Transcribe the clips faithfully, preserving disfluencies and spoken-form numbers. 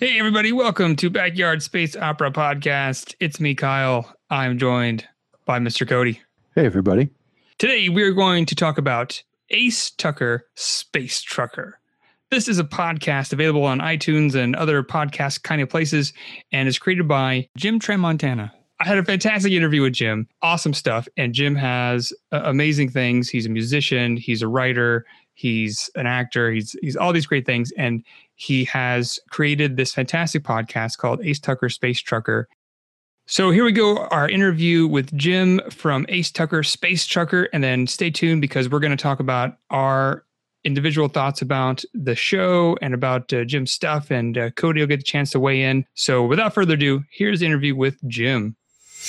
Hey, everybody. Welcome to Backyard Space Opera Podcast. It's me, Kyle. I'm joined by Mister Cody. Hey, everybody. Today, we're going to talk about Ace Tucker Space Trucker. This is a podcast available on iTunes and other podcast kind of places, and is created by Jim Tramontana. I had a fantastic interview with Jim. Awesome stuff. And Jim has uh, amazing things. He's a musician. He's a writer. He's an actor. He's he's all these great things. And he has created this fantastic podcast called Ace Tucker Space Trucker. So here we go, our interview with Jim from Ace Tucker Space Trucker. And then stay tuned because we're going to talk about our individual thoughts about the show and about uh, Jim's stuff. And uh, Cody will get a chance to weigh in. So without further ado, here's the interview with Jim.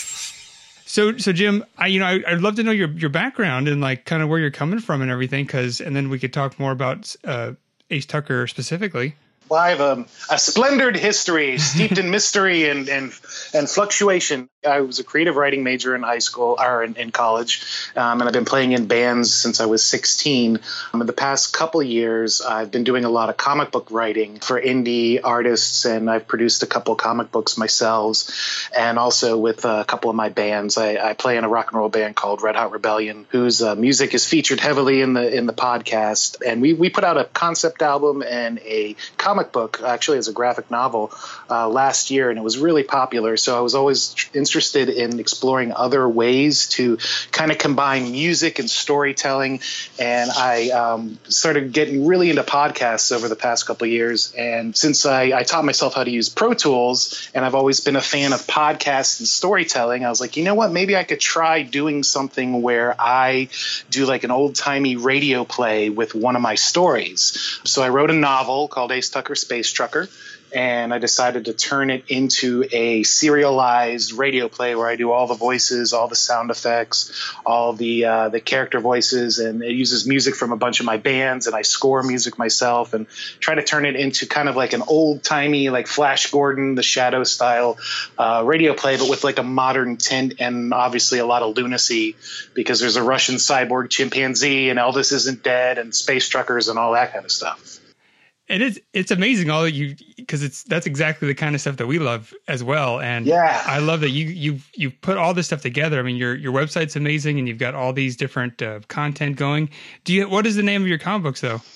So, so Jim, I, you know, I, I'd love to know your, your background and like kind of where you're coming from and everything. Cause, and then we could talk more about, uh, Ace Tucker specifically. Well, I have a, a splendid history steeped in mystery and, and, and fluctuation. I was a creative writing major in high school or in, in college, um, and I've been playing in bands since I was sixteen. Um, in the past couple of years, I've been doing a lot of comic book writing for indie artists, and I've produced a couple of comic books myself, and also with a couple of my bands. I, I play in a rock and roll band called Red Hot Rebellion, whose uh, music is featured heavily in the in the podcast. And we we put out a concept album and a comic book, actually as a graphic novel, uh, last year, and it was really popular. So I was always interested in exploring other ways to kind of combine music and storytelling. And I um, started getting really into podcasts over the past couple of years. And since I, I taught myself how to use Pro Tools, and I've always been a fan of podcasts and storytelling, I was like, you know what, maybe I could try doing something where I do like an old timey radio play with one of my stories. So I wrote a novel called Ace Tucker Space Trucker, and I decided to turn it into a serialized radio play where I do all the voices, all the sound effects, all the uh, the character voices, and it uses music from a bunch of my bands, and I score music myself, and try to turn it into kind of like an old-timey, like Flash Gordon, the Shadow style uh, radio play, but with like a modern tint and obviously a lot of lunacy because there's a Russian cyborg chimpanzee, and Elvis isn't dead, and space truckers and all that kind of stuff. And it's it's amazing all that you because it's that's exactly the kind of stuff that we love as well. And yeah, I love that you you you put all this stuff together. I mean, your your website's amazing, and you've got all these different uh, content going. Do you? What is the name of your comic books, though?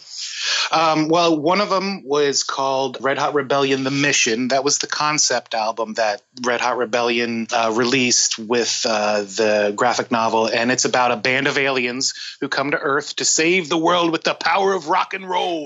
Um, well, one of them was called Red Hot Rebellion: The Mission. That was the concept album that Red Hot Rebellion uh, released with uh, the graphic novel, and it's about a band of aliens who come to Earth to save the world with the power of rock and roll.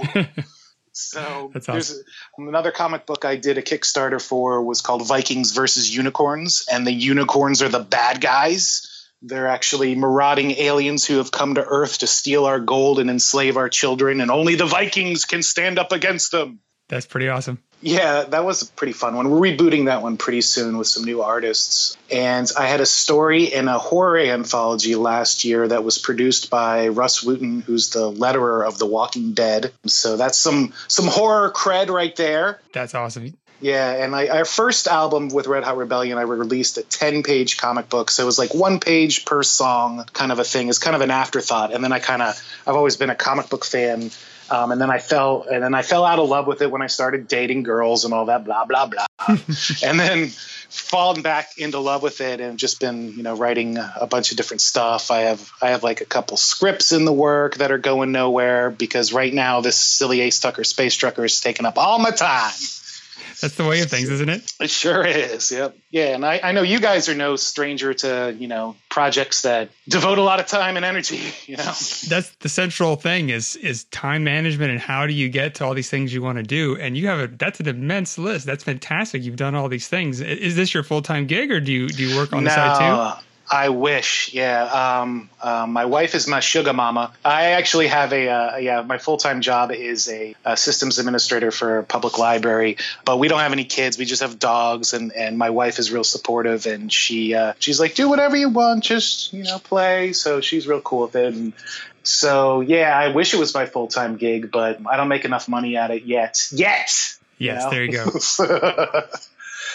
So That's there's awesome. another comic book I did a Kickstarter for was called Vikings versus Unicorns, and the unicorns are the bad guys. They're actually marauding aliens who have come to Earth to steal our gold and enslave our children, and only the Vikings can stand up against them. That's pretty awesome. Yeah, that was a pretty fun one. We're rebooting that one pretty soon with some new artists. And I had a story in a horror anthology last year that was produced by Russ Wooten, who's the letterer of The Walking Dead. So that's some some horror cred right there. That's awesome. Yeah, and I, our first album with Red Hot Rebellion, I released a ten-page comic book. So it was like one page per song kind of a thing. It's kind of an afterthought. And then I kind of – I've always been a comic book fan. Um, and then I fell and then I fell out of love with it when I started dating girls and all that blah, blah, blah. And then fallen back into love with it and just been, you know, writing a bunch of different stuff. I have I have like a couple scripts in the work that are going nowhere because right now this silly Ace Tucker Space Trucker is taking up all my time. That's the way of things, isn't it? It sure is. Yep. Yeah. And I, I know you guys are no stranger to, you know, projects that devote a lot of time and energy, you know. That's the central thing is is time management and how do you get to all these things you want to do. And you have a that's an immense list. That's fantastic. You've done all these things. Is this your full-time gig or do you do you work on the no, side too? I wish. Yeah. Um, uh, my wife is my sugar mama. I actually have a, uh, yeah, my full-time job is a, a systems administrator for a public library, but we don't have any kids. We just have dogs, and, and my wife is real supportive, and she, uh, she's like, do whatever you want, just, you know, play. So she's real cool with it. And so, yeah, I wish it was my full-time gig, but I don't make enough money at it yet. Yet. Yes, you know? there you go.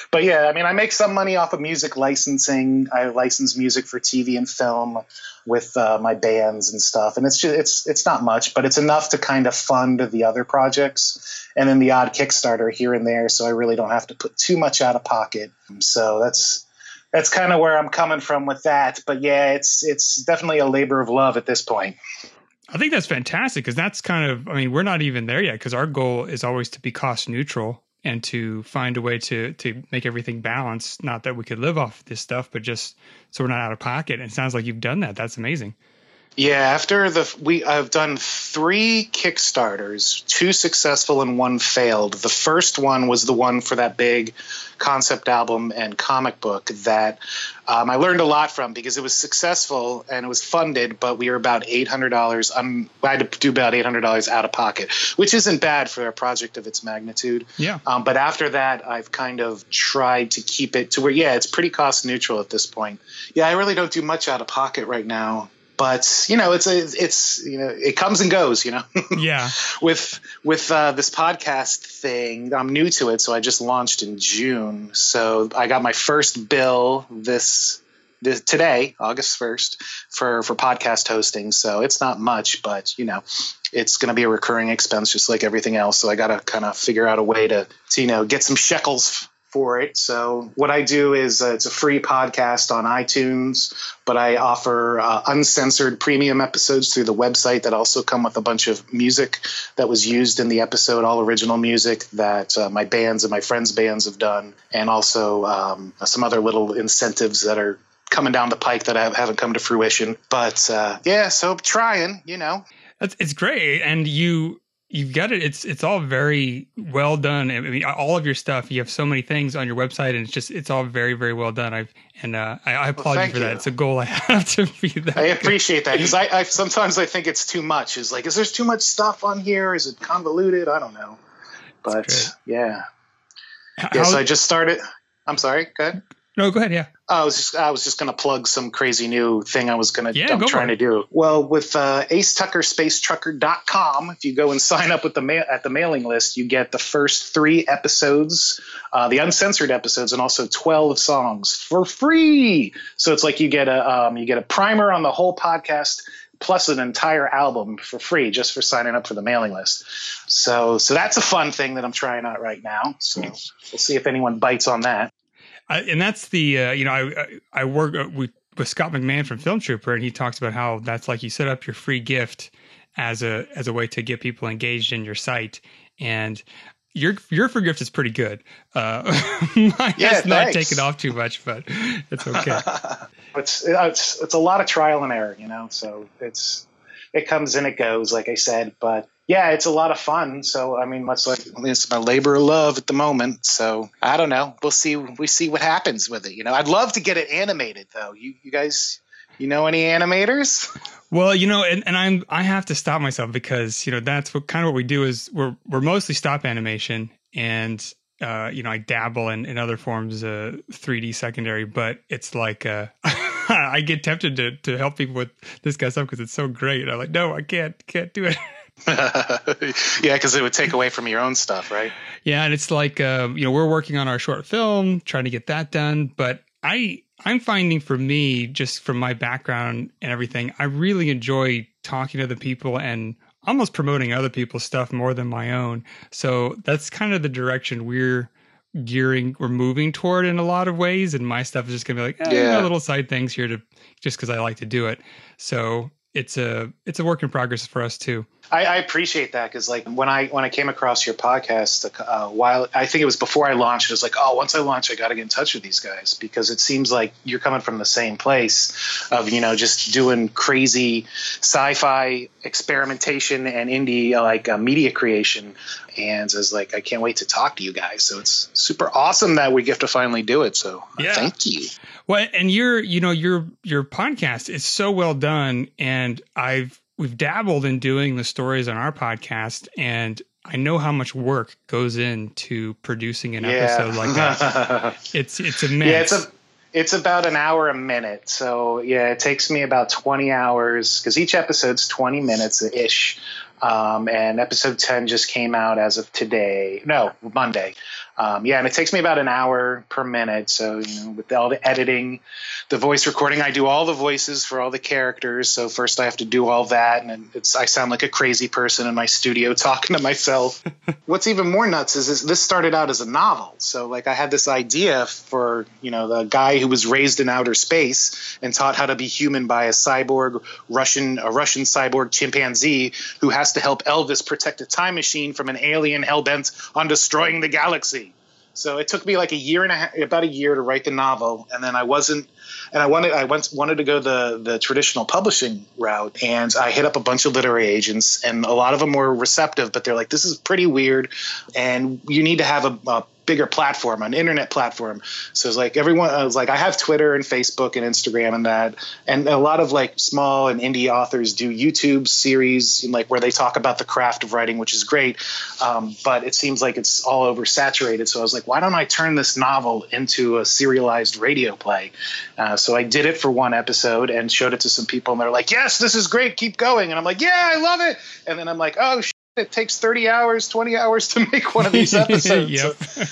but yeah, I mean, I make some money off of music licensing. I license music for T V and film with uh, my bands and stuff, and it's just it's it's not much, but it's enough to kind of fund the other projects, and then the odd Kickstarter here and there. So I really don't have to put too much out of pocket. So that's that's kind of where I'm coming from with that. But yeah, it's it's definitely a labor of love at this point. I think that's fantastic because that's kind of, I mean, we're not even there yet because our goal is always to be cost neutral and to find a way to to make everything balanced. Not that we could live off this stuff, but just so we're not out of pocket. And it sounds like you've done that. That's amazing. Yeah, after the we I've done three Kickstarters, two successful and one failed. The first one was the one for that big concept album and comic book that um, I learned a lot from because it was successful and it was funded, but we were about eight hundred dollars. I'm I had to do about eight hundred dollars out of pocket, which isn't bad for a project of its magnitude. Yeah. Um, but after that, I've kind of tried to keep it to where, yeah, it's pretty cost neutral at this point. Yeah, I really don't do much out of pocket right now. But, you know, it's a, it's, you know, it comes and goes, you know, yeah, with, with, uh, this podcast thing. I'm new to it. So I just launched in June. So I got my first bill this, this today, August first for, for podcast hosting. So it's not much, but you know, it's going to be a recurring expense just like everything else. So I got to kind of figure out a way to, to, you know, get some shekels for it. So what I do is uh, it's a free podcast on iTunes, but I offer uh, uncensored premium episodes through the website that also come with a bunch of music that was used in the episode, all original music that uh, my bands and my friends' bands have done, and also um, some other little incentives that are coming down the pike that I haven't come to fruition. But uh, yeah, so trying, you know. It's, it's great. And you... You've got it. It's it's all very well done. I mean, all of your stuff. You have so many things on your website, and it's just it's all very very well done. I've and uh, I, I applaud well, you for you. that. It's a goal I have to be that. I appreciate that because I, I sometimes I think it's too much. Is like, is there too much stuff on here? Is it convoluted? I don't know. But yeah, How, yeah. So I just started. I'm sorry. Go ahead. No, go ahead. Yeah. I was just I was just going to plug some crazy new thing I was going to yeah, I'm go trying to do. Well, with uh, ace tucker space trucker dot com, if you go and sign up with the ma- at the mailing list, you get the first three episodes, uh, the uncensored episodes, and also twelve songs for free. So it's like you get a um, you get a primer on the whole podcast plus an entire album for free just for signing up for the mailing list. So so that's a fun thing that I'm trying out right now. So we'll see if anyone bites on that. Uh, and that's the, uh, you know, I I work with, with Scott McMahon from Film Trooper, and he talks about how that's like you set up your free gift as a as a way to get people engaged in your site. And your your free gift is pretty good. Uh, mine yeah, has not thanks. taken off too much, but it's okay. it's, it's it's a lot of trial and error, you know. So it's it comes and it goes, like I said, but. Yeah, it's a lot of fun. So, I mean, much like it's my labor of love at the moment. So, I don't know. We'll see. We see what happens with it. You know, I'd love to get it animated, though. You, you guys, you know any animators? Well, you know, and, and I'm I have to stop myself because you know that's what kind of what we do is we're we're mostly stop animation, and uh, you know I dabble in, in other forms of three D secondary, but it's like uh, I get tempted to to help people with this kind of stuff because it's so great. I'm like, no, I can't can't do it. Yeah, because it would take away from your own stuff, right? Yeah, and it's like uh, you know we're working on our short film, trying to get that done. But I I'm finding for me, just from my background and everything, I really enjoy talking to the people and almost promoting other people's stuff more than my own. So that's kind of the direction we're gearing, we're moving toward in a lot of ways. And my stuff is just gonna be like, eh, yeah. you know, little side things here to just because I like to do it. So it's a it's a work in progress for us too. I, I appreciate that because, like, when I when I came across your podcast, uh, while I think it was before I launched, it was like, oh, once I launch, I got to get in touch with these guys because it seems like you're coming from the same place of, you know, just doing crazy sci-fi experimentation and indie uh, like uh, media creation. And I was like, I can't wait to talk to you guys. So it's super awesome that we get to finally do it. So yeah. Thank you. Well, and your you know your your podcast is so well done, and I've. We've dabbled in doing the stories on our podcast, and I know how much work goes into producing an yeah. episode like that. It's it's immense. Yeah, it's a it's about an hour a minute. So yeah, it takes me about twenty hours because each episode's twenty minutes ish. Um, and episode ten just came out as of today. No, Monday. Um, yeah, and it takes me about an hour per minute. So, you know, with all the editing, the voice recording, I do all the voices for all the characters. So first I have to do all that, and it's I sound like a crazy person in my studio talking to myself. What's even more nuts is, is this started out as a novel. So like I had this idea for, you know, the guy who was raised in outer space and taught how to be human by a cyborg Russian, a Russian cyborg chimpanzee who has to help Elvis protect a time machine from an alien hell-bent on destroying the galaxy. So it took me like a year and a half, about a year to write the novel. And then I wasn't, and I wanted, I went, wanted to go the, the traditional publishing route. And I hit up a bunch of literary agents, and a lot of them were receptive, but they're like, this is pretty weird. And you need to have a, a bigger platform, an internet platform. So it's like everyone, I was like, I have Twitter and Facebook and Instagram and that. And a lot of like small and indie authors do YouTube series, like where they talk about the craft of writing, which is great. Um, but it seems like it's all oversaturated. So I was like, why don't I turn this novel into a serialized radio play? Uh, so I did it for one episode and showed it to some people, and they're like, yes, this is great. Keep going. And I'm like, yeah, I love it. And then I'm like, oh, shit. It takes thirty hours, twenty hours to make one of these episodes. Yep. so,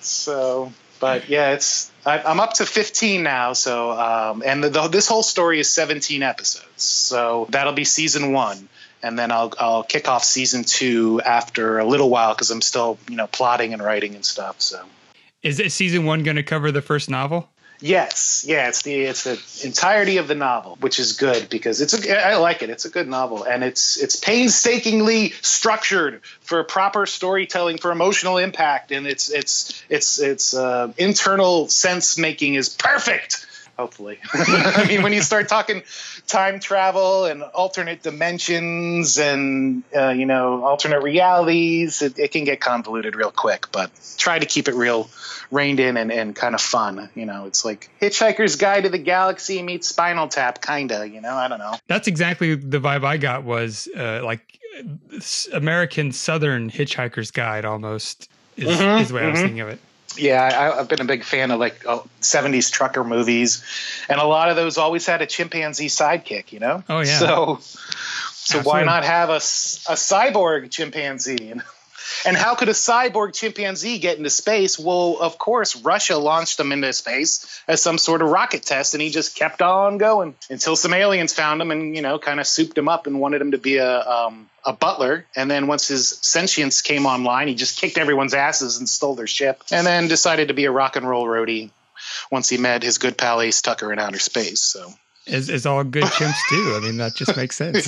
so, but yeah, it's I, I'm up to fifteen now. So, um, and the, the, this whole story is seventeen episodes. So that'll be season one, and then I'll I'll kick off season two after a little while because I'm still you know plotting and writing and stuff. So, is it season one going to cover the first novel? Yes, yeah, it's the it's the entirety of the novel, which is good because it's a I like it. It's a good novel, and it's it's painstakingly structured for proper storytelling, for emotional impact, and it's it's it's it's uh, internal sense making is perfect. Hopefully, I mean, when you start talking time travel and alternate dimensions and uh, you know alternate realities, it, it can get convoluted real quick. But try to keep it real. Reined in and, and kind of fun. You know, it's like Hitchhiker's Guide to the Galaxy meets Spinal Tap, kind of, you know, I don't know. That's exactly the vibe I got was uh, like American Southern Hitchhiker's Guide almost is, mm-hmm, is the way mm-hmm. I was thinking of it. Yeah, I, I've been a big fan of like oh, seventies trucker movies, and a lot of those always had a chimpanzee sidekick, you know? Oh, yeah. So, so Absolutely. Why not have a, a cyborg chimpanzee? And how could a cyborg chimpanzee get into space? Well, of course, Russia launched him into space as some sort of rocket test, and he just kept on going until some aliens found him and, you know, kind of souped him up and wanted him to be a um, a butler. And then once his sentience came online, he just kicked everyone's asses and stole their ship, and then decided to be a rock and roll roadie once he met his good pal Ace Tucker in outer space. So. As, as all good chimps do. I mean, that just makes sense.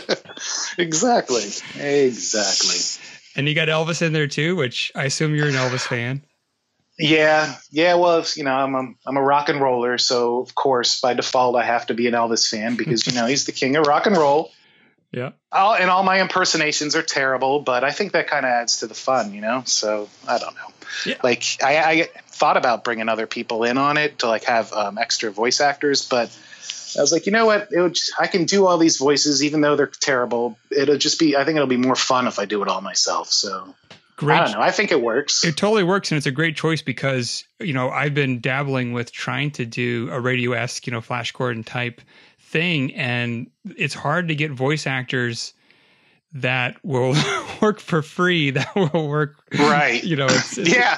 Exactly. Exactly. And you got Elvis in there too, which I assume you're an Elvis fan. Yeah, yeah. Well, you know, I'm a, I'm a rock and roller, so of course, by default, I have to be an Elvis fan because you know he's the king of rock and roll. Yeah. All, and all my impersonations are terrible, but I think that kind of adds to the fun, you know. So I don't know. Yeah. Like I, I thought about bringing other people in on it to like have um, extra voice actors, but. I was like, you know what? It would just, I can do all these voices, even though they're terrible. It'll just be, I think it'll be more fun if I do it all myself. So great. I don't know. I think it works. It totally works. And it's a great choice because, you know, I've been dabbling with trying to do a radio-esque, you know, Flash Gordon type thing. And it's hard to get voice actors that will work for free, that will work. Right. You know, it's, it's yeah.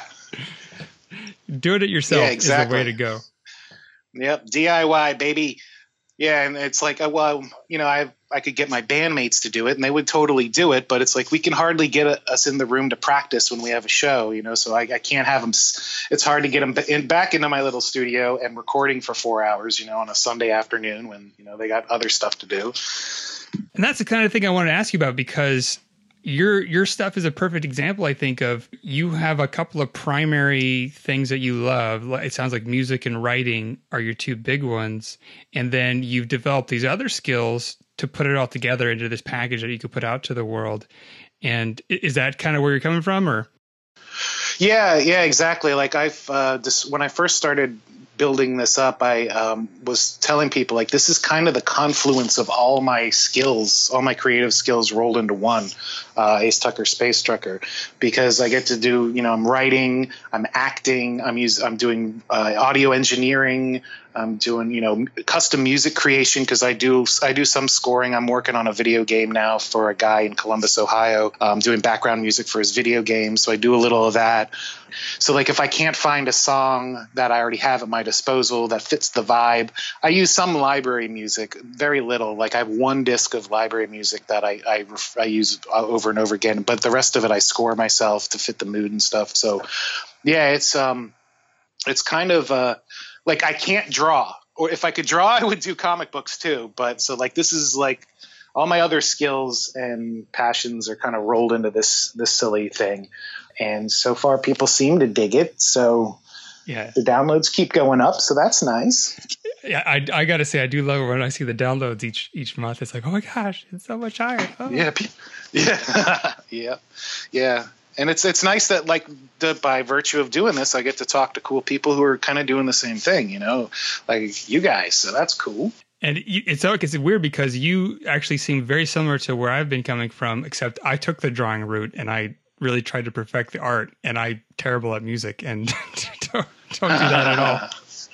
Doing it yourself yeah, exactly. is the way to go. Yep. D I Y, baby. Yeah, and it's like, well, you know, I I could get my bandmates to do it, and they would totally do it. But it's like we can hardly get a, us in the room to practice when we have a show, you know. So I, I can't have them. It's hard to get them in, back into my little studio and recording for four hours, you know, on a Sunday afternoon when you know they got other stuff to do. And that's the kind of thing I wanted to ask you about because your your stuff is a perfect example, I think, of you have a couple of primary things that you love. It sounds like music and writing are your two big ones. And then you've developed these other skills to put it all together into this package that you could put out to the world. And is that kind of where you're coming from, or? Yeah, yeah, exactly. Like I've uh, this, when I first started building this up, I um, was telling people like this is kind of the confluence of all my skills, all my creative skills rolled into one, uh, Ace Tucker Space Trucker, because I get to do, you know, I'm writing, I'm acting, I'm using, I'm doing uh, audio engineering, I'm doing, you know, custom music creation because I do I do some scoring. I'm working on a video game now for a guy in Columbus, Ohio, um, doing background music for his video game. So I do a little of that. So like if I can't find a song that I already have at my disposal that fits the vibe, I use some library music, very little. Like I have one disc of library music that I, I, I use over and over again, but the rest of it I score myself to fit the mood and stuff. So yeah, it's um, it's kind of uh, like I can't draw, or if I could draw, I would do comic books too. But so like this is like all my other skills and passions are kind of rolled into this this silly thing. And so far, people seem to dig it. So yeah, the downloads keep going up. So that's nice. Yeah, I I gotta say, I do love when I see the downloads each each month. It's like, oh my gosh, it's so much higher. Oh. Yeah, yeah, yeah, yeah. And it's it's nice that like the, by virtue of doing this, I get to talk to cool people who are kind of doing the same thing. You know, like you guys. So that's cool. And you, it's it's weird because you actually seem very similar to where I've been coming from, except I took the drawing route and I really tried to perfect the art, and I'm terrible at music and don't, don't do that at all.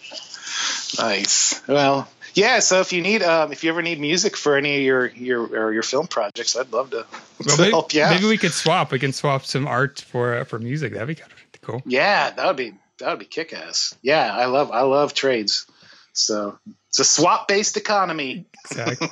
Nice. Well, yeah. So if you need, um, if you ever need music for any of your your or your film projects, I'd love to, well, to maybe, help you out. Maybe we could swap. We can swap some art for uh, for music. That'd be kind of cool. Yeah, that would be that would be kick ass. Yeah, I love I love trades. So it's a swap based economy. Exactly.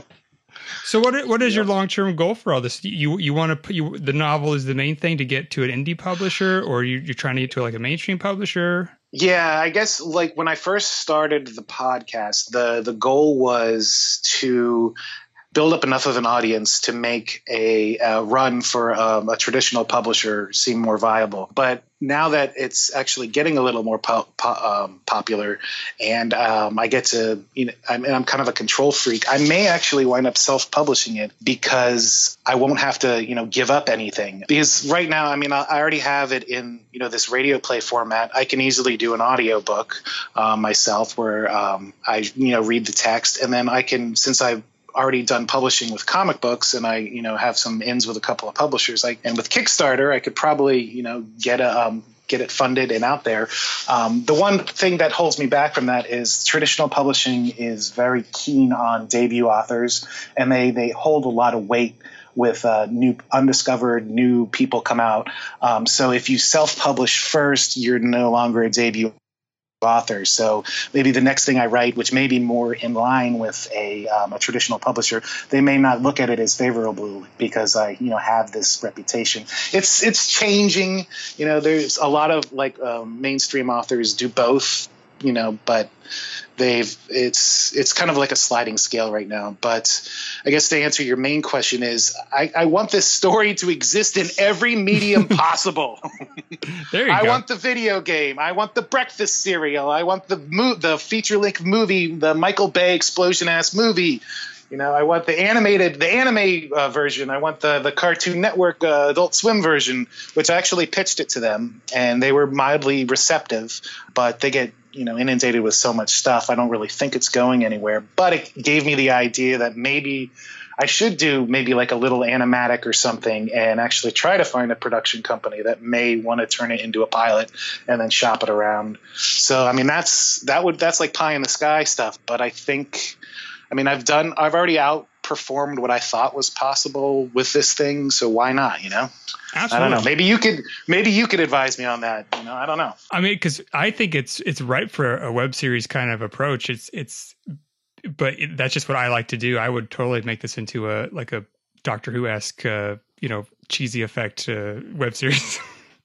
So what what is yeah. your long term goal for all this? You you want to put you the novel is the main thing to get to an indie publisher, or you, you're trying to get to like a mainstream publisher? Yeah, I guess like when I first started the podcast, the the goal was to build up enough of an audience to make a, a run for um, a traditional publisher seem more viable. But now that it's actually getting a little more po- po- um, popular, and um, I get to, you know, I'm, I'm kind of a control freak, I may actually wind up self-publishing it because I won't have to, you know, give up anything. Because right now, I mean, I already have it in, you know, this radio play format. I can easily do an audio book um, myself where um, I, you know, read the text, and then I can, since I've already done publishing with comic books and I, you know, have some ins with a couple of publishers, like, and with Kickstarter, I could probably, you know, get a, um, get it funded and out there. Um, the one thing that holds me back from that is traditional publishing is very keen on debut authors, and they, they hold a lot of weight with uh, new undiscovered new people come out. Um, so if you self-publish first, you're no longer a debut author. So maybe the next thing I write, which may be more in line with a, um, a traditional publisher, they may not look at it as favorable because I, you know, have this reputation. It's it's changing. You know, there's a lot of like um, mainstream authors do both. You know, but they've it's it's kind of like a sliding scale right now. But I guess to answer your main question is I, I want this story to exist in every medium possible. There you I go. want the video game. I want the breakfast cereal. I want the mo- the feature length movie, the Michael Bay explosion ass movie. You know, I want the animated, the anime uh, version. I want the the Cartoon Network uh, Adult Swim version, which I actually pitched it to them, and they were mildly receptive. But they get, you know, inundated with so much stuff. I don't really think it's going anywhere. But it gave me the idea that maybe I should do maybe like a little animatic or something, and actually try to find a production company that may want to turn it into a pilot and then shop it around. So, I mean, that's that would that's like pie in the sky stuff. But I think. I mean, I've done, I've already outperformed what I thought was possible with this thing. So why not, you know? Absolutely. I don't know. Maybe you could, maybe you could advise me on that. You know, I don't know. I mean, cause I think it's, it's ripe for a web series kind of approach. It's, it's, but it, that's just what I like to do. I would totally make this into a, like a Doctor Who-esque, uh, you know, cheesy effect uh, web series.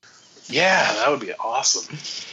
Yeah, that would be awesome.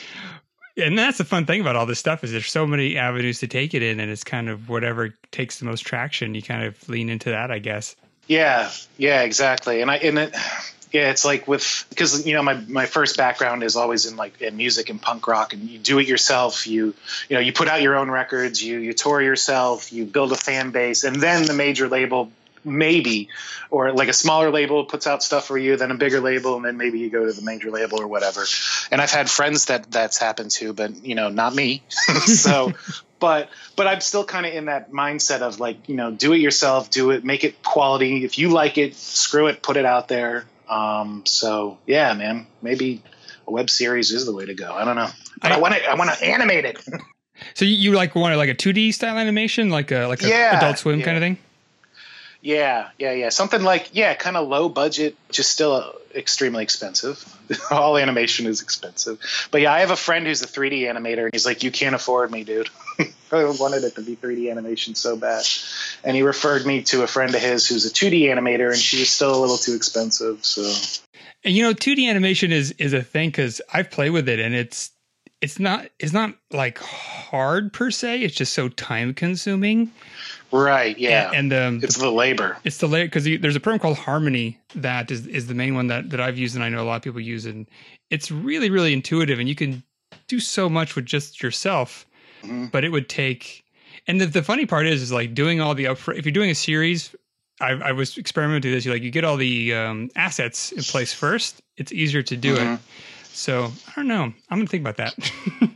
And that's the fun thing about all this stuff is there's so many avenues to take it in, and it's kind of whatever takes the most traction. You kind of lean into that, I guess. Yeah, yeah, exactly. And I, and it, yeah, it's like with, because, you know, my, my first background is always in like in music and punk rock, and you do it yourself. You, you know, you put out your own records, you, you tour yourself, you build a fan base, and then the major label maybe, or like a smaller label puts out stuff for you, then a bigger label, and then maybe you go to the major label or whatever. And I've had friends that that's happened to, but, you know, not me. So, but, but I'm still kind of in that mindset of like, you know, do it yourself, do it, make it quality. If you like it, screw it, put it out there. Um, so yeah, man, maybe a web series is the way to go. I don't know, but I, I want to, I want to animate it. So you, you like wanted like a two D style animation, like a like a yeah, Adult Swim yeah. kind of thing? Yeah, yeah, yeah. Something like, yeah, kind of low budget, just still extremely expensive. All animation is expensive. But yeah, I have a friend who's a three D animator, and he's like, you can't afford me, dude. I wanted it to be three D animation so bad. And he referred me to a friend of his who's a two D animator, and she was still a little too expensive. So, and you know, two D animation is is a thing because I've played with it, and it's it's not it's not like hard per se. It's just so time consuming. Right, yeah, and, and um, it's the labor. It's the labor because there's a program called Harmony that is is the main one that that I've used, and I know a lot of people use, and it's really really intuitive, and you can do so much with just yourself. Mm-hmm. But it would take, and the, the funny part is, is like doing all the upfront. If you're doing a series, I, I was experimenting with this. You like you get all the um, assets in place first. It's easier to do mm-hmm. it. So I don't know. I'm gonna think about that.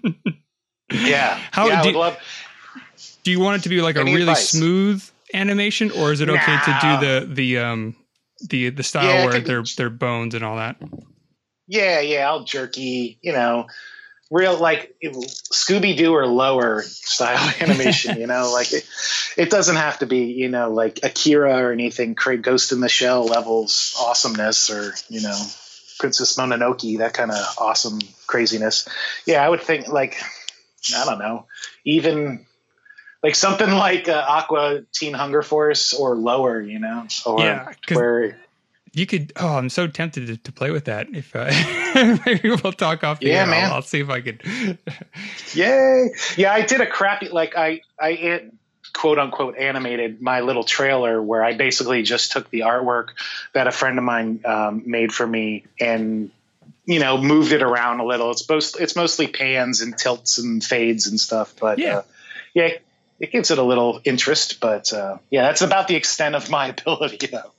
yeah, how yeah, do, I would love. Do you want it to be like Any a really advice? smooth animation, or is it okay nah. to do the the um the the style yeah, where they're they're bones and all that? Yeah, yeah, I'll jerky, you know, real like Scooby Doo or lower style animation. You know, like it, it doesn't have to be, you know, like Akira or anything, Ghost in the Shell levels awesomeness, or you know, Princess Mononoke, that kind of awesome craziness. Yeah, I would think like I don't know, even. Like something like uh, Aqua Teen Hunger Force or lower, you know, or yeah, where you could. Oh, I'm so tempted to, to play with that. If uh, maybe we'll talk off the yeah, air. man. I'll, I'll see if I could. Yay! Yeah, I did a crappy like I I quote unquote animated my little trailer where I basically just took the artwork that a friend of mine um, made for me and you know moved it around a little. It's most it's mostly pans and tilts and fades and stuff, but yeah, uh, yeah. It gives it a little interest, but uh, yeah, that's about the extent of my ability, though.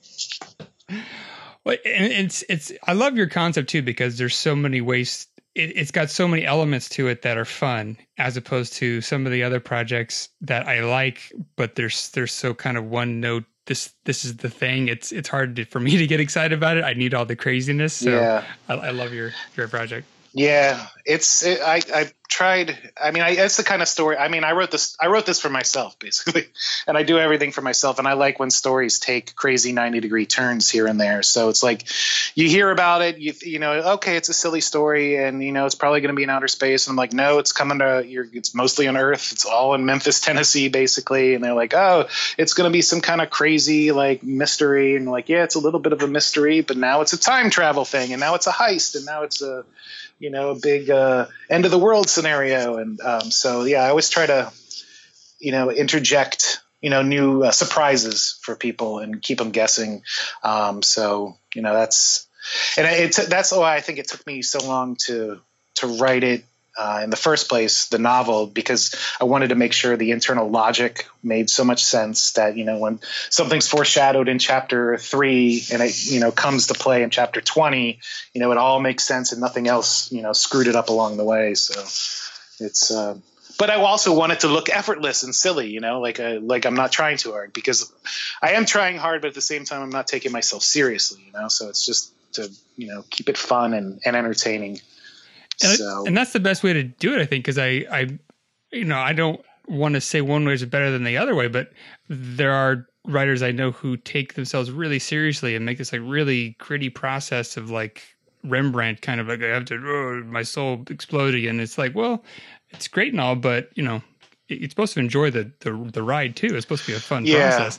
Well, and it's it's. I love your concept too because there's so many ways. It, it's got so many elements to it that are fun, as opposed to some of the other projects that I like, but there's there's so kind of one note. This this is the thing. It's it's hard to, for me to get excited about it. I need all the craziness. So yeah. I, I love your your project. Yeah, it's it, I I tried. I mean, I, it's the kind of story. I mean, I wrote this. I wrote this for myself, basically, and I do everything for myself. And I like when stories take crazy ninety degree turns here and there. So it's like you hear about it, you you know, okay, it's a silly story, and you know, it's probably going to be in outer space. And I'm like, no, it's coming to. You're, it's mostly on Earth. It's all in Memphis, Tennessee, basically. And they're like, oh, it's going to be some kind of crazy like mystery. And like, yeah, it's a little bit of a mystery, but now it's a time travel thing, and now it's a heist, and now it's a you know, a big uh, end of the world scenario. And um, so, yeah, I always try to, you know, interject, you know, new uh, surprises for people and keep them guessing. Um, so, you know, that's, and it's, that's why I think it took me so long to, to write it uh, in the first place, the novel, because I wanted to make sure the internal logic made so much sense that, you know, when something's foreshadowed in chapter three and it, you know, comes to play in chapter twenty, you know, it all makes sense and nothing else, you know, screwed it up along the way. So it's, uh, but I also want it to look effortless and silly, you know, like a, like I'm not trying too hard because I am trying hard, but at the same time, I'm not taking myself seriously, you know, so it's just to, you know, keep it fun and, and entertaining. And, so. and that's the best way to do it, I think, because I, I, you know, I don't want to say one way is better than the other way, but there are writers I know who take themselves really seriously and make this like really gritty process of like Rembrandt kind of like I have to, oh, my soul exploding, and it's like, well, it's great and all, but you know, you're supposed to enjoy the the, the ride too. It's supposed to be a fun yeah. process.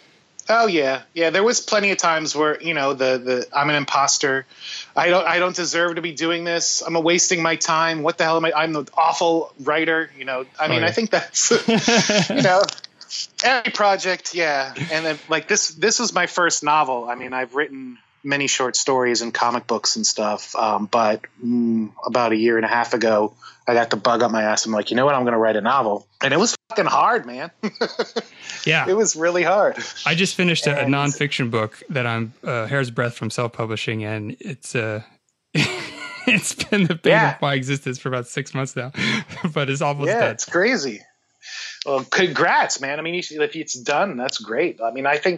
Oh yeah, yeah. There was plenty of times where you know the the I'm an imposter. I don't I don't deserve to be doing this. I'm wasting my time. What the hell am I? I'm the awful writer. You know. I mean, oh, yeah. I think that's you know every project. Yeah, and then like this this was my first novel. I mean, I've written many short stories and comic books and stuff. Um, but mm, about a year and a half ago, I got the bug up my ass. I'm like, you know what? I'm going to write a novel, and it was fucking hard, man. Yeah, it was really hard. I just finished a, a nonfiction book that I'm uh, Hair's Breadth from Self Publishing, and it's uh, it's been the bane yeah. of my existence for about six months now. But it's almost yeah, done. It's crazy. Well, congrats, man. I mean, if it's done, that's great. I mean, I think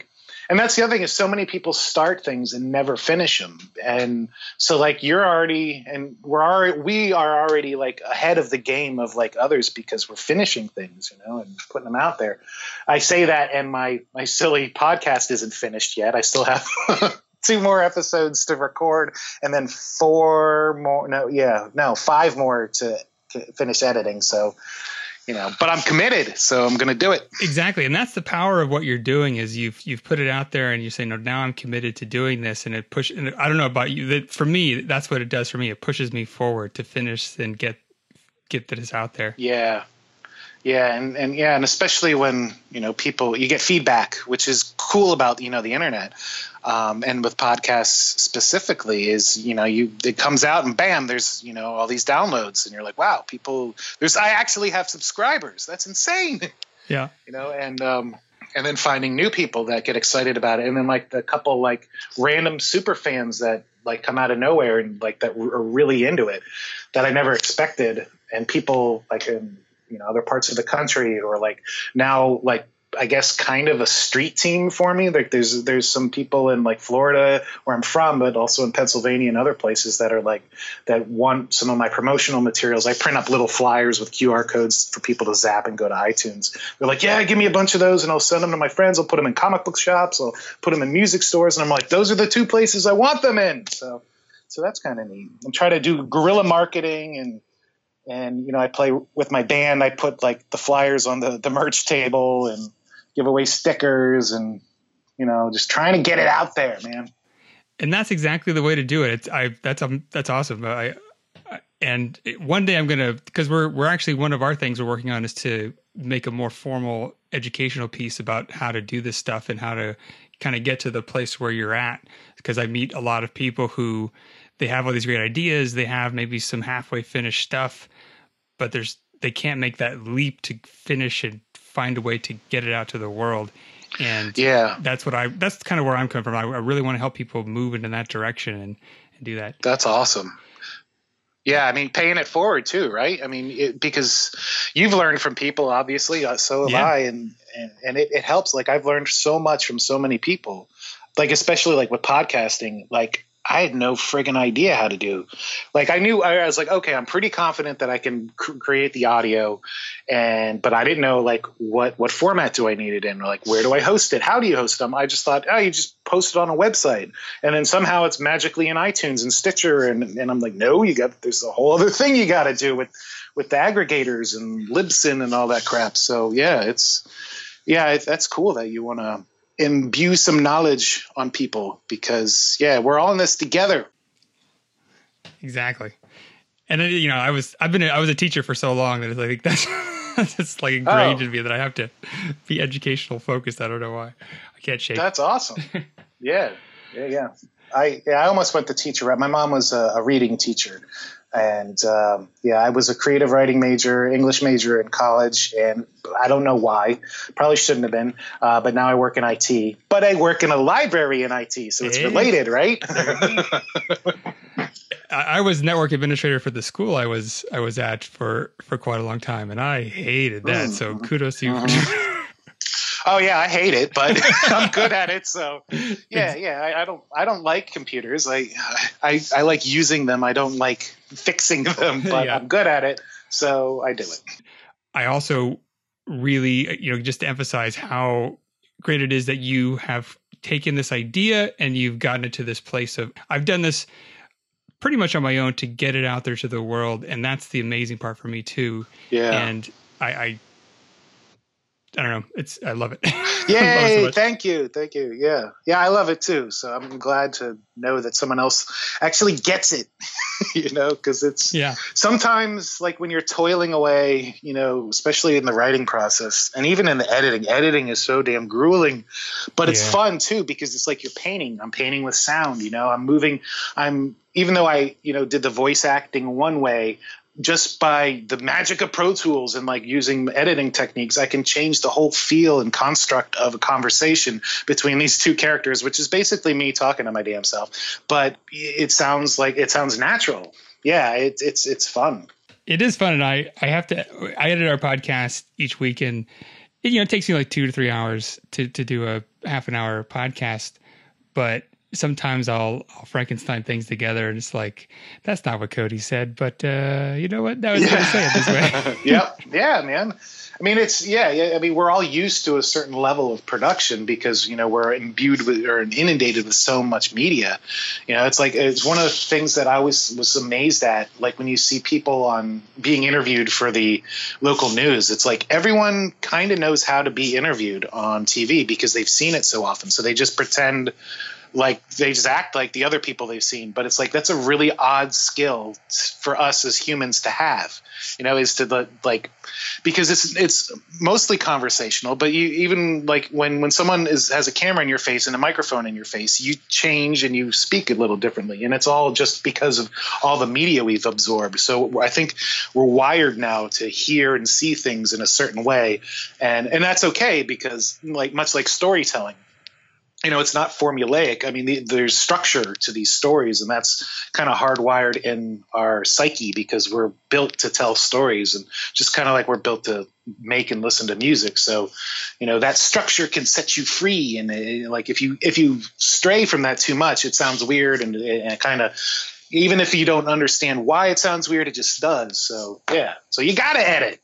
And that's the other thing is so many people start things and never finish them. And so like you're already, and we're already, we are already like ahead of the game of like others because we're finishing things, you know, and putting them out there. I say that and my, my silly podcast isn't finished yet. I still have two more episodes to record and then four more. No, yeah, no, five more to, to finish editing. So, you know, but I'm committed, so I'm going to do it. Exactly. And that's the power of what you're doing is you've, you've put it out there and you say, no, now I'm committed to doing this. And it push, and I don't know about you, that for me, that's what it does for me. It pushes me forward to finish and get, get this out there. Yeah. Yeah. And, and yeah. And especially when, you know, people, you get feedback, which is cool about, you know, the internet. Um, and with podcasts specifically is, you know, you, it comes out and bam, there's, you know, all these downloads and you're like, wow, people, there's, I actually have subscribers. That's insane. Yeah. You know, and, um, and then finding new people that get excited about it. And then like the couple like random super fans that like come out of nowhere and like that are really into it that I never expected. And people like in, you know, other parts of the country or like now like, I guess kind of a street team for me. Like there's there's some people in like Florida where I'm from, but also in Pennsylvania and other places that are like that want some of my promotional materials. I print up little flyers with Q R codes for people to zap and go to iTunes. They're like, yeah, give me a bunch of those and I'll send them to my friends. I'll put them in comic book shops. I'll put them in music stores. And I'm like, those are the two places I want them in. So so that's kind of neat. I'm trying to do guerrilla marketing and and you know I play with my band. I put like the flyers on the the merch table and give away stickers and, you know, just trying to get it out there, man. And that's exactly the way to do it. It's, I, that's, um, that's awesome. I, I and it, one day I'm going to, cause we're, we're actually, one of our things we're working on is to make a more formal educational piece about how to do this stuff and how to kind of get to the place where you're at. Cause I meet a lot of people who they have all these great ideas. They have maybe some halfway finished stuff, but there's, they can't make that leap to finish and find a way to get it out to the world. And yeah, that's what I, that's kind of where I'm coming from. I, I really want to help people move into that direction and, and do that. That's awesome. Yeah. I mean, paying it forward too, right? I mean, it, because you've learned from people, obviously, uh, so have yeah. I, and, and, and it, it helps. Like I've learned so much from so many people, like, especially like with podcasting, like, I had no friggin' idea how to do. Like I knew, I was like, okay, I'm pretty confident that I can cr- create the audio, and but I didn't know like what what format do I need it in, or like where do I host it? How do you host them? I just thought, oh, you just post it on a website, and then somehow it's magically in iTunes and Stitcher, and and I'm like, no, you got there's a whole other thing you got to do with with the aggregators and Libsyn and all that crap. So yeah, it's yeah, it, that's cool that you want to imbue some knowledge on people because yeah, we're all in this together. Exactly. And then, you know, I was, I've been, I was a teacher for so long that it's like, that's, that's like ingrained oh. in me that I have to be educational focused. I don't know why. I can't shake. That's awesome. yeah. Yeah. Yeah. I, yeah, I almost went the teacher route. My mom was a, a reading teacher. And um, yeah, I was a creative writing major, English major in college, and I don't know why. Probably shouldn't have been. Uh, but now I work in I T. But I work in a library in I T, so it's hey. related, right? I was network administrator for the school I was I was at for, for quite a long time, and I hated that. Mm. So kudos to you. Mm-hmm. Oh yeah, I hate it, but I'm good at it. So yeah, yeah. I, I don't, I don't like computers. I, I, I like using them. I don't like fixing them, but yeah. I'm good at it, so I do it. I also really, you know, just to emphasize how great it is that you have taken this idea and you've gotten it to this place of, I've done this pretty much on my own to get it out there to the world, and that's the amazing part for me too. Yeah, and I. I I don't know. It's, I love it. Yay. love it so thank you. Thank you. Yeah. Yeah. I love it too. So I'm glad to know that someone else actually gets it, you know, cause it's yeah. sometimes like when you're toiling away, you know, especially in the writing process and even in the editing, editing is so damn grueling, but it's yeah. fun too, because it's like you're painting, I'm painting with sound, you know, I'm moving, I'm, even though I, you know, did the voice acting one way, just by the magic of Pro Tools and like using editing techniques, I can change the whole feel and construct of a conversation between these two characters, which is basically me talking to my damn self. But it sounds like it sounds natural. Yeah, it, it's it's fun. It is fun, and I I have to I edit our podcast each week, and it, you know, it takes me like two to three hours to to do a half an hour podcast, but sometimes I'll, I'll Frankenstein things together and it's like, that's not what Cody said, but uh, you know what? That was yeah. going to say it this way. Yep. Yeah, man. I mean, it's, yeah, yeah. I mean, we're all used to a certain level of production because, you know, we're imbued with or inundated with so much media. You know, it's like, it's one of the things that I was, was amazed at, like when you see people on being interviewed for the local news, it's like everyone kind of knows how to be interviewed on T V because they've seen it so often. So they just pretend like they just act like the other people they've seen. But it's like, that's a really odd skill for us as humans to have, you know, is to the, like, because it's, it's mostly conversational, but you even like when, when someone is, has a camera in your face and a microphone in your face, you change and you speak a little differently. And it's all just because of all the media we've absorbed. So I think we're wired now to hear and see things in a certain way. And, and that's okay because like, much like storytelling, you know, it's not formulaic. I mean, the, there's structure to these stories, and that's kind of hardwired in our psyche because we're built to tell stories, and just kind of like we're built to make and listen to music. So, you know, that structure can set you free. And uh, like if you if you stray from that too much, it sounds weird, and, and kind of even if you don't understand why it sounds weird, it just does. So yeah, so you got to edit.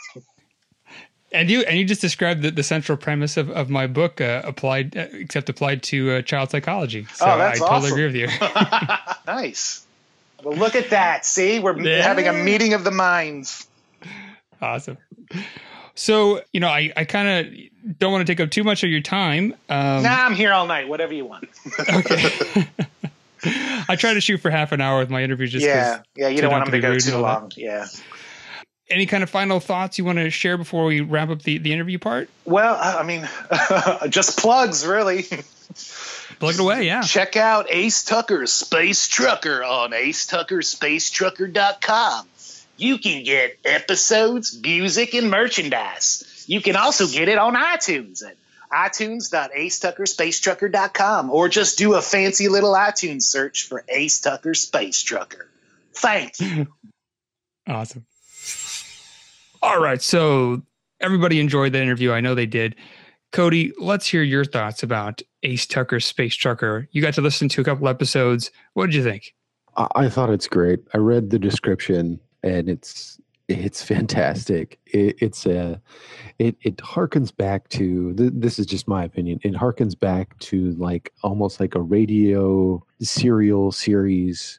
And you and you just described the, the central premise of, of my book, uh, applied uh, except applied to uh, child psychology. So oh, that's I awesome. totally agree with you. Nice. Well, look at that. See, we're yeah. having a meeting of the minds. Awesome. So, you know, I, I kind of don't want to take up too much of your time. Um, nah, I'm here all night. Whatever you want. Okay. I try to shoot for half an hour with my interviews. Just yeah, yeah. You don't want them to go too long. That. Yeah. Any kind of final thoughts you want to share before we wrap up the, the interview part? Well, I mean, just plugs, really. Plug it away, yeah. Check out Ace Tucker's Space Trucker on ace tucker space trucker dot com. You can get episodes, music, and merchandise. You can also get it on iTunes at i tunes dot ace tucker space trucker dot com, or just do a fancy little iTunes search for Ace Tucker Space Trucker. Thank you. Awesome. All right, so everybody enjoyed that interview. I know they did. Cody, let's hear your thoughts about Ace Tucker Space Trucker. You got to listen to a couple episodes. What did you think? I thought it's great. I read the description, and it's it's fantastic. It, it's a it it harkens back to th- this is just my opinion. It harkens back to like almost like a radio serial series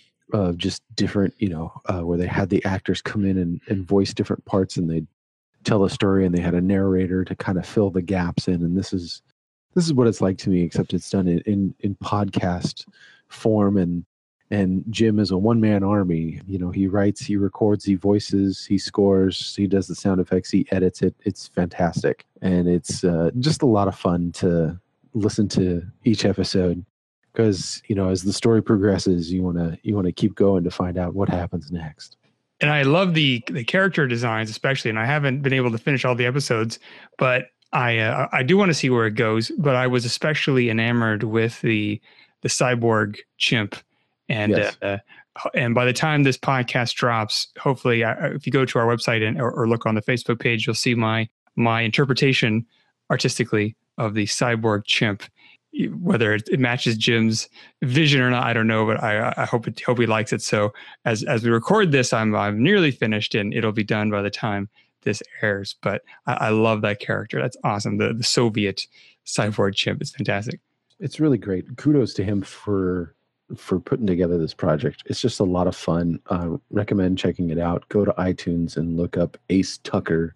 of just different, you know, uh, where they had the actors come in and, and voice different parts, and they'd tell a story, and they had a narrator to kind of fill the gaps in. And this is this is what it's like to me, except it's done in in, in podcast form. And and Jim is a one man army. You know, he writes, he records, he voices, he scores, he does the sound effects, he edits it. It's fantastic, and it's uh, just a lot of fun to listen to each episode. Because, you know, as the story progresses, you want to you want to keep going to find out what happens next. And I love the the character designs, especially. And I haven't been able to finish all the episodes, but I uh, I do want to see where it goes. But I was especially enamored with the the cyborg chimp, and Yes. uh, and by the time this podcast drops, hopefully, uh, if you go to our website and or, or look on the Facebook page, you'll see my my interpretation artistically of the cyborg chimp. Whether it matches Jim's vision or not, I don't know, but I, I hope it, hope he likes it. So as as we record this, I'm I'm nearly finished, and it'll be done by the time this airs. But I, I love that character. That's awesome. The the Soviet cyborg chimp is fantastic. It's really great. Kudos to him for for putting together this project. It's just a lot of fun. Uh, recommend checking it out. Go to iTunes and look up Ace Tucker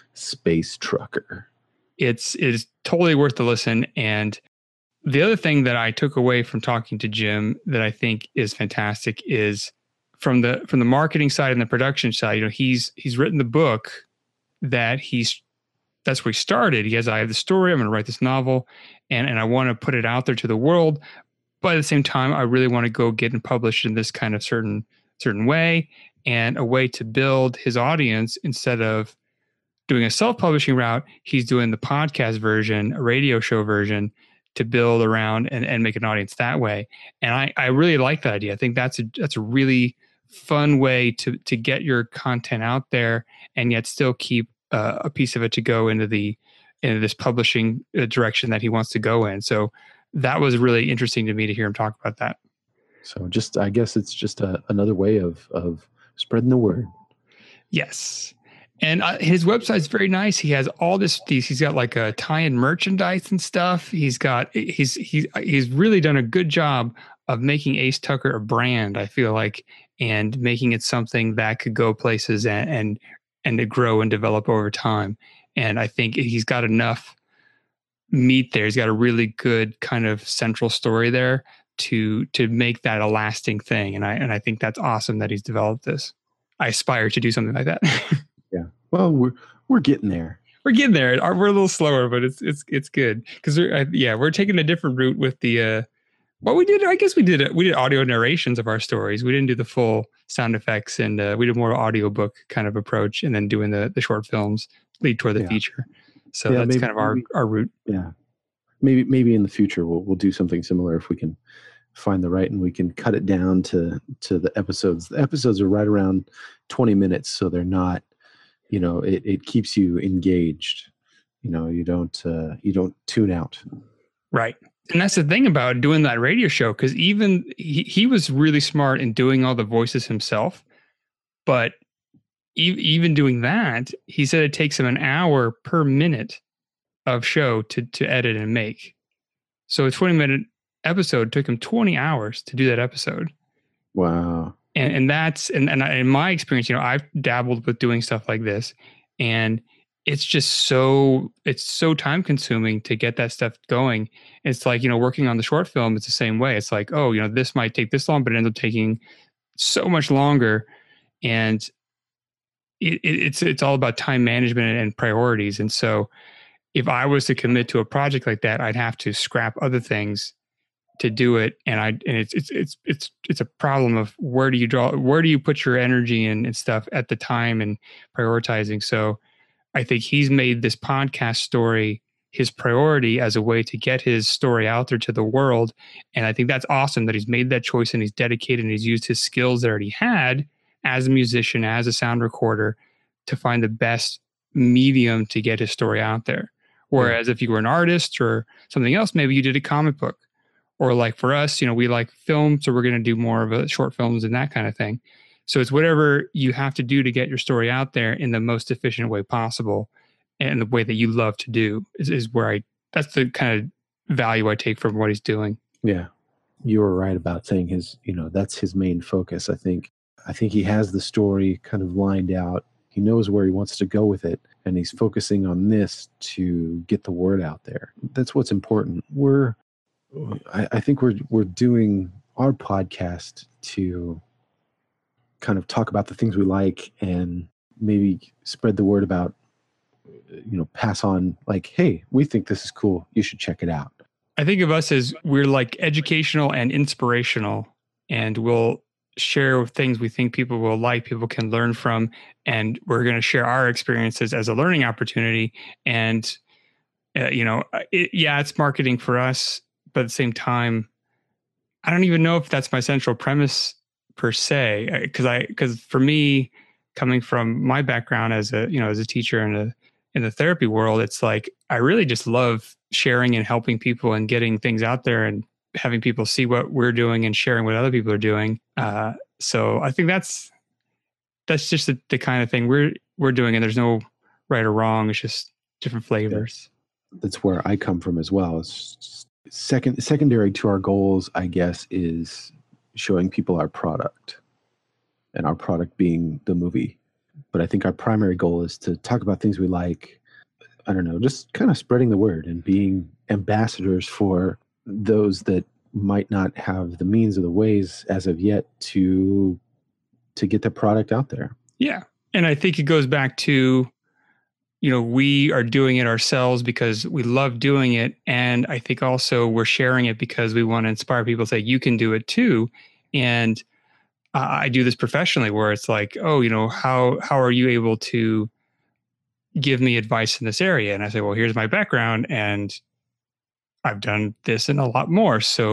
Space Trucker. It's it is totally worth the listen. And the other thing that I took away from talking to Jim that I think is fantastic is from the from the marketing side and the production side. You know, he's he's written the book that he's that's where he started. He has I have the story. I'm going to write this novel, and and I want to put it out there to the world. But at the same time, I really want to go get and publish in this kind of certain certain way, and a way to build his audience instead of doing a self-publishing route. He's doing the podcast version, a radio show version, to build around and, and make an audience that way. And I, I really like that idea. I think that's a that's a really fun way to to get your content out there, and yet still keep uh, a piece of it to go into the in this publishing uh, direction that he wants to go in. So that was really interesting to me to hear him talk about that. So just, I guess it's just a, another way of, of spreading the word. Yes. And uh, his website's very nice. He has all this, these, he's got like a tie-in merchandise and stuff. He's got, he's, he's, he's really done a good job of making Ace Tucker a brand, I feel like, and making it something that could go places and, and, and to grow and develop over time. And I think he's got enough meat there. He's got a really good kind of central story there to, to make that a lasting thing. And I, and I think that's awesome that he's developed this. I aspire to do something like that. Yeah. Well, we're we're getting there. We're getting there. We're a little slower, but it's it's it's good because we're uh, yeah we're taking a different route with the. Uh, well, we did. I guess we did it. We did audio narrations of our stories. We didn't do the full sound effects, and uh, we did more audiobook kind of approach, and then doing the the short films lead toward the Yeah. feature. So Yeah, that's maybe- kind of our maybe- our route. Yeah. Maybe maybe in the future we'll we'll do something similar if we can find the right, and we can cut it down to to the episodes. The episodes are right around twenty minutes, so they're not, you know, it, it keeps you engaged. You know, you don't uh, you don't tune out. Right. And that's the thing about doing that radio show, because even he, he was really smart in doing all the voices himself. But e- even doing that, he said it takes him an hour per minute of show to, to edit and make. So a twenty minute episode took him twenty hours to do that episode. Wow. And, and that's, and, and in my experience, you know, I've dabbled with doing stuff like this, and it's just so, it's so time consuming to get that stuff going. It's like, you know, working on the short film, it's the same way. It's like, oh, you know, this might take this long, but it ends up taking so much longer. And it, it, it's, it's all about time management and priorities. And so if I was to commit to a project like that, I'd have to scrap other things to do it. And I, and it's, it's, it's, it's, it's a problem of where do you draw, where do you put your energy in and stuff at the time and prioritizing. So I think he's made this podcast story his priority as a way to get his story out there to the world. And I think that's awesome that he's made that choice, and he's dedicated, and he's used his skills that he had as a musician, as a sound recorder, to find the best medium to get his story out there. Whereas if you were an artist or something else, maybe you did a comic book. Or like for us, you know, we like film, so we're going to do more of a short films and that kind of thing. So it's whatever you have to do to get your story out there in the most efficient way possible, and the way that you love to do is, is where I, that's the kind of value I take from what he's doing. Yeah. You were right about saying his, you know, that's his main focus. I think, I think he has the story kind of lined out. He knows where he wants to go with it, and he's focusing on this to get the word out there. That's what's important. We're, I, I think we're, we're doing our podcast to kind of talk about the things we like, and maybe spread the word about, you know, pass on like, hey, we think this is cool, you should check it out. I think of us as we're like educational and inspirational, and we'll share things we think people will like, people can learn from, and we're going to share our experiences as a learning opportunity. And, uh, you know, it, yeah, it's marketing for us, but at the same time, I don't even know if that's my central premise per se, because I, because for me, coming from my background as a, you know, as a teacher in a, in the therapy world, it's like, I really just love sharing and helping people and getting things out there and having people see what we're doing and sharing what other people are doing. Uh, so I think that's, that's just the, the kind of thing we're, we're doing. And there's no right or wrong. It's just different flavors. That's where I come from as well. It's just second, secondary to our goals, I guess, is showing people our product, and our product being the movie. But I think our primary goal is to talk about things we like. I don't know, just kind of spreading the word and being ambassadors for those that might not have the means or the ways as of yet to to get the product out there. Yeah. And I think it goes back to, you know, we are doing it ourselves because we love doing it. And I think also we're sharing it because we want to inspire people to say, you can do it too. And uh, I do this professionally where it's like, oh, you know, how how are you able to give me advice in this area? And I say, well, here's my background, and I've done this and a lot more. So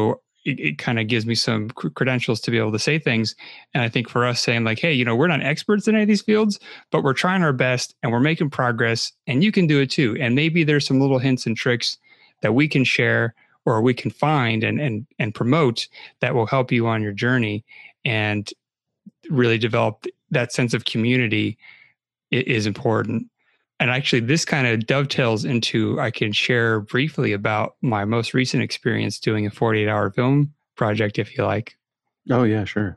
it, it kind of gives me some cr- credentials to be able to say things. And I think for us saying like, hey, you know, we're not experts in any of these fields, but we're trying our best and we're making progress, and you can do it too. And maybe there's some little hints and tricks that we can share or we can find and and and promote that will help you on your journey and really develop that sense of community is important. And actually, this kind of dovetails into, I can share briefly about my most recent experience doing a forty-eight hour film project, if you like. Oh, yeah, sure.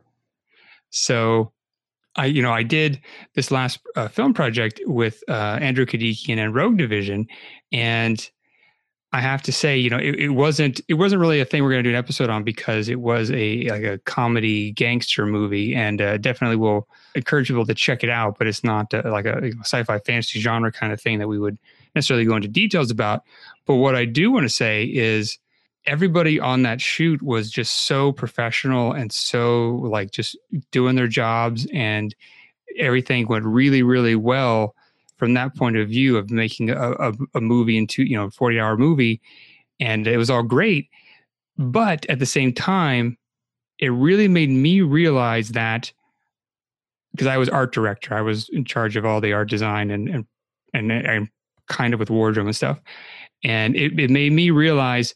So I, you know, I did this last uh, film project with uh, Andrew Kadikian and Rogue Division. And I have to say, you know, it, it wasn't, it wasn't really a thing we're going to do an episode on because it was a, like a comedy gangster movie, and uh, definitely will encourage people to check it out, but it's not uh, like a, a sci-fi fantasy genre kind of thing that we would necessarily go into details about. But what I do want to say is everybody on that shoot was just so professional and so like just doing their jobs, and everything went really, really well from that point of view of making a, a, a movie into, you know, forty hour movie. And it was all great. But at the same time, it really made me realize that, because I was art director, I was in charge of all the art design and, and, and, and kind of with wardrobe and stuff. And it, it made me realize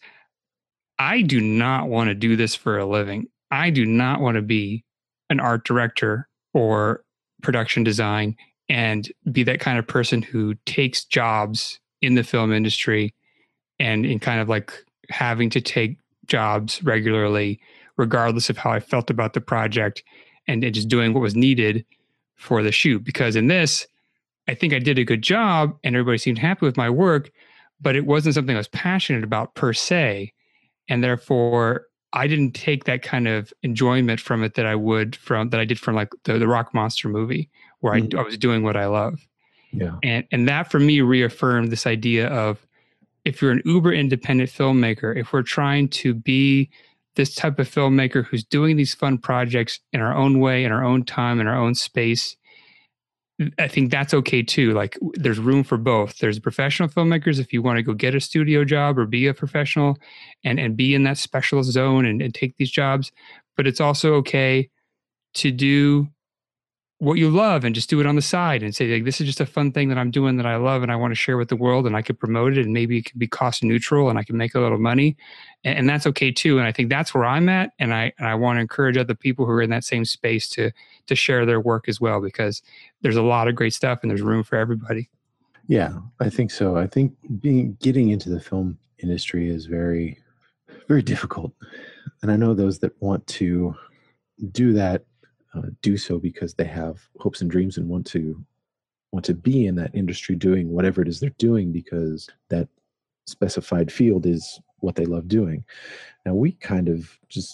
I do not want to do this for a living. I do not want to be an art director or production design and be that kind of person who takes jobs in the film industry and in kind of like having to take jobs regularly, regardless of how I felt about the project, and, and just doing what was needed for the shoot. Because in this, I think I did a good job and everybody seemed happy with my work, but it wasn't something I was passionate about per se. And therefore, I didn't take that kind of enjoyment from it that I would from that I did from like the, the Rock Monster movie, where mm-hmm. I, I was doing what I love. Yeah. And and that for me reaffirmed this idea of, if you're an uber independent filmmaker, if we're trying to be this type of filmmaker who's doing these fun projects in our own way, in our own time, in our own space, I think that's okay too. Like there's room for both. There's professional filmmakers, if you want to go get a studio job or be a professional and, and be in that specialist zone and, and take these jobs. But it's also okay to do what you love and just do it on the side and say, like, this is just a fun thing that I'm doing that I love and I want to share with the world, and I could promote it, and maybe it could be cost neutral and I can make a little money. And, and that's okay too. And I think that's where I'm at. And I, and I want to encourage other people who are in that same space to, to share their work as well, because there's a lot of great stuff and there's room for everybody. Yeah, I think so. I think being, getting into the film industry is very, very difficult. And I know those that want to do that Uh, do so because they have hopes and dreams and want to want to be in that industry doing whatever it is they're doing, because that specified field is what they love doing. Now we kind of just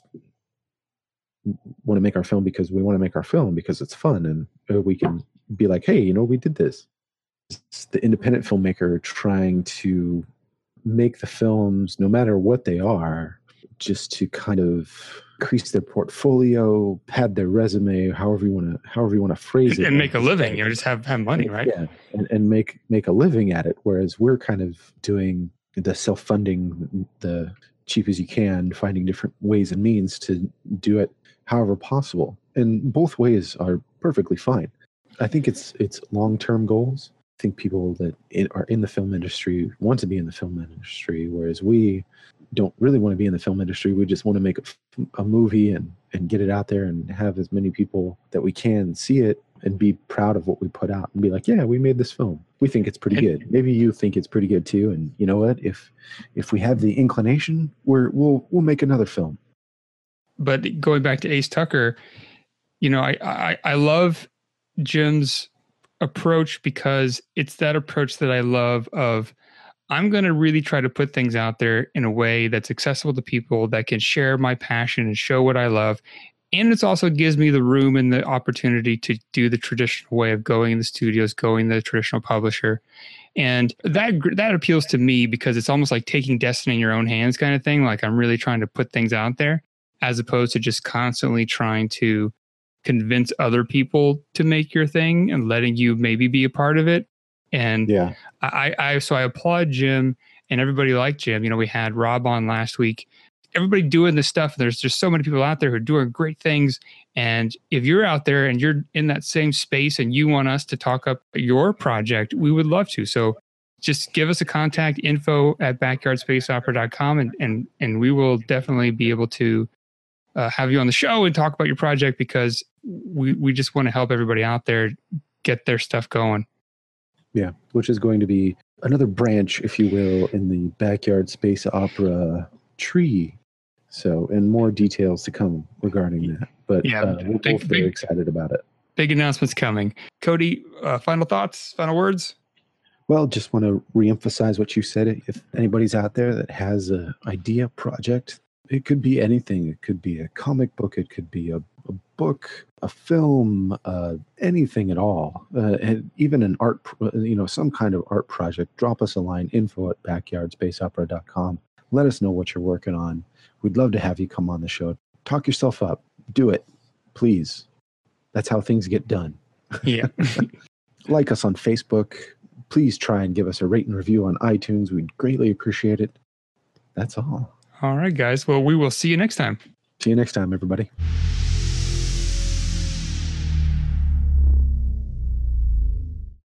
want to make our film because we want to make our film because it's fun, and uh, we can be like, hey, you know, we did this. It's the independent filmmaker trying to make the films, no matter what they are, just to kind of increase their portfolio, pad their resume, however you want to, however you want to phrase it, and make a living. You know, just have, have money, right? Yeah, and, and make make a living at it. Whereas we're kind of doing the self-funding, the cheap as you can, finding different ways and means to do it however possible. And both ways are perfectly fine. I think it's it's long-term goals. I think people that in, are in the film industry want to be in the film industry, whereas we don't really want to be in the film industry. We just want to make a, a movie and, and get it out there and have as many people that we can see it and be proud of what we put out and be like, yeah, we made this film. We think it's pretty good. Maybe you think it's pretty good too. And you know what? If if we have the inclination, we're we'll we'll make another film. But going back to Ace Tucker, you know, I I, I love Jim's approach, because it's that approach that I love of, I'm going to really try to put things out there in a way that's accessible to people that can share my passion and show what I love. And it also gives me the room and the opportunity to do the traditional way of going in the studios, going the traditional publisher. And that that appeals to me because it's almost like taking destiny in your own hands kind of thing. Like I'm really trying to put things out there, as opposed to just constantly trying to convince other people to make your thing and letting you maybe be a part of it. And yeah, I, I, so I applaud Jim and everybody like Jim. You know, we had Rob on last week. everybody doing this stuff. There's just so many people out there who are doing great things. And if you're out there and you're in that same space and you want us to talk up your project, we would love to. So just give us a contact, info at backyard space opera dot com, and, and, and we will definitely be able to uh, have you on the show and talk about your project, because we, we just want to help everybody out there get their stuff going. Yeah, which is going to be another branch, if you will, in the Backyard Space Opera tree. So, and more details to come regarding that. But yeah, uh, we're big, both very big, excited about it. Big announcements coming. Cody, uh, final thoughts, final words? Well, just want to reemphasize what you said. If anybody's out there that has an idea project, it could be anything. It could be a comic book. It could be a, a book, a film, uh, anything at all. Uh, and even an art, you know, some kind of art project. Drop us a line, info at backyard space opera dot com. Let us know what you're working on. We'd love to have you come on the show. Talk yourself up. Do it, please. That's how things get done. Yeah. Like us on Facebook. Please try and give us a rate and review on iTunes. We'd greatly appreciate it. That's all. All right, guys. Well, we will see you next time. See you next time, everybody.